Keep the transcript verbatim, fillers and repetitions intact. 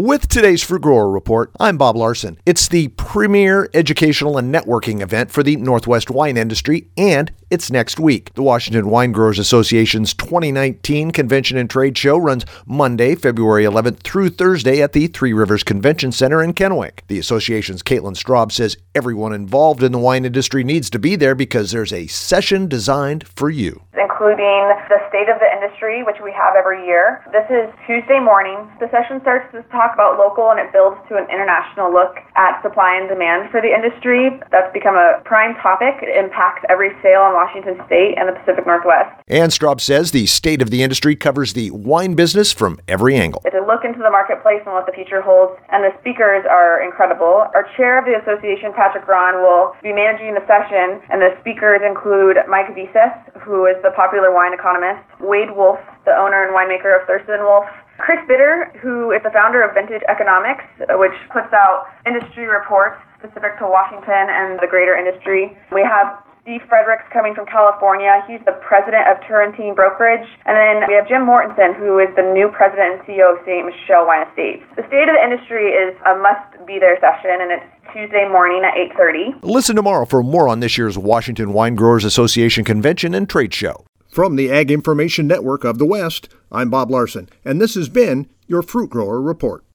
With today's Fruit Grower Report, I'm Bob Larson. It's the premier educational and networking event for the Northwest wine industry, and it's next week. The Washington Wine Growers Association's twenty nineteen Convention and Trade Show runs Monday, February eleventh through Thursday at the Three Rivers Convention Center in Kennewick. The association's Caitlin Straub says everyone involved in the wine industry needs to be there because there's a session designed for you. Including the state of the industry, which we have every year. This is Tuesday morning. The session starts to talk about local and it builds to an international look at supply and demand for the industry. That's become a prime topic. It impacts every sale in Washington State and the Pacific Northwest. And Straub says the state of the industry covers the wine business from every angle. It's a look into the marketplace and what the future holds, and the speakers are incredible. Our chair of the association, Patrick Braun, will be managing the session, and the speakers include Mike Visas, who is the popular wine economist, Wade Wolf, the owner and winemaker of Thurston Wolf, Chris Bitter, who is the founder of Vintage Economics, which puts out industry reports specific to Washington and the greater industry. We have Steve Fredericks coming from California. He's the president of Turrentine Brokerage. And then we have Jim Mortensen, who is the new president and C E O of Saint Michelle Wine Estates. The State of the Industry is a must-be-there session, and it's Tuesday morning at eight thirty. Listen tomorrow for more on this year's Washington Wine Growers Association Convention and Trade Show. From the Ag Information Network of the West, I'm Bob Larson, and this has been your Fruit Grower Report.